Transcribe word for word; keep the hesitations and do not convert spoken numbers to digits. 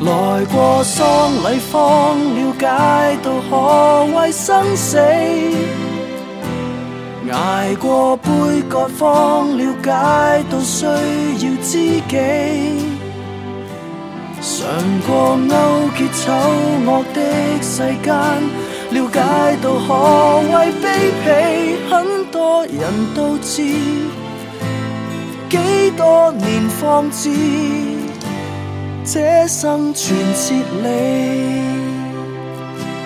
來過喪禮方了解到何謂生死，捱過杯葛方了解到需要知己，嘗過勾結醜惡的世間，了解到何謂卑鄙，很多人都知，幾多年方知，這生存哲理。